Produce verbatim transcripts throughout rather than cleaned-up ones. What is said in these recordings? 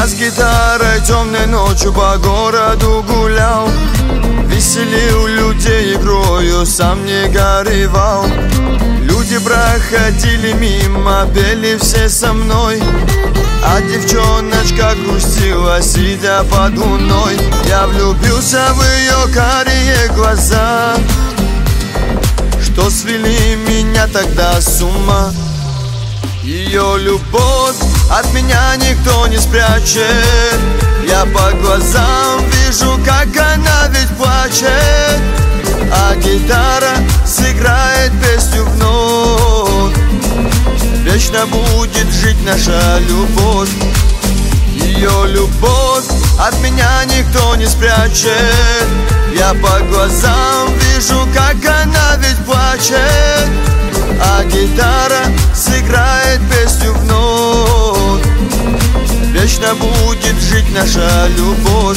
Я с гитарой темной ночью по городу гулял, веселил людей игрою, сам не горевал. Люди проходили мимо, пели все со мной, а девчоночка грустила, сидя под луной. Я влюбился в ее карие глаза, что свели меня тогда с ума. Ее любовь от меня никто не спрячет. Я по глазам вижу, как она ведь плачет, а гитара сыграет песню вновь. Вечно будет жить наша любовь. Ее любовь от меня никто не спрячет. Я по глазам вижу, как она ведь плачет, а гитара сыграет песню вновь. Вечно будет жить наша любовь.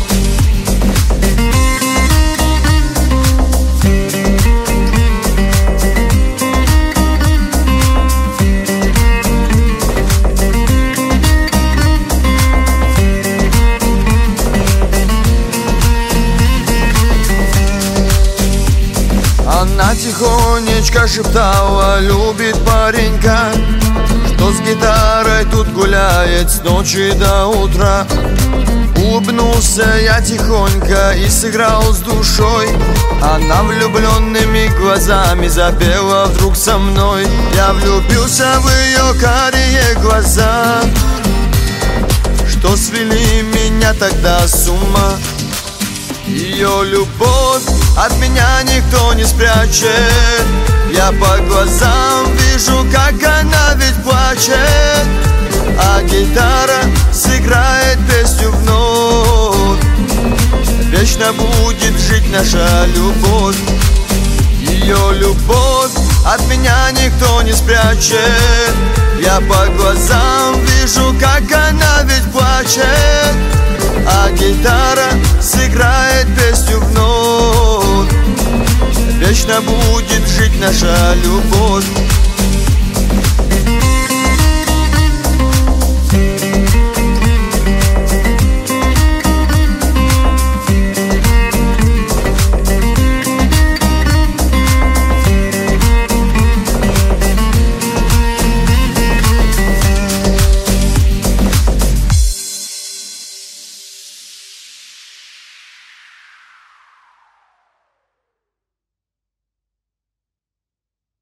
Она тихонечко шептала, любит паренька, что с гитарой тут гуляет с ночи до утра. Улыбнулся я тихонько и сыграл с душой. Она влюбленными глазами запела вдруг со мной. Я влюбился в ее карие глаза, что свели меня тогда с ума. Ее любовь от меня никто не спрячет. Я по глазам вижу, как она ведь плачет, а гитара сыграет песню вновь. Вечно будет жить наша любовь. Ее любовь от меня никто не спрячет. Я по глазам вижу, как она ведь плачет, а гитара сыграет песню вновь. Вечно будет жить наша любовь.